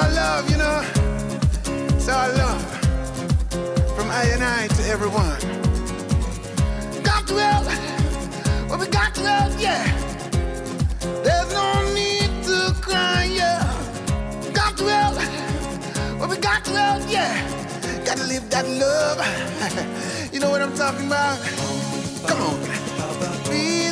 our love, you know. It's our love. From I and I to everyone. Got to help. Well, we got to help, yeah. There's no need to cry, yeah. Got to help. Well, we got to help, yeah. Got to live that love. You know what I'm talking about? Come on.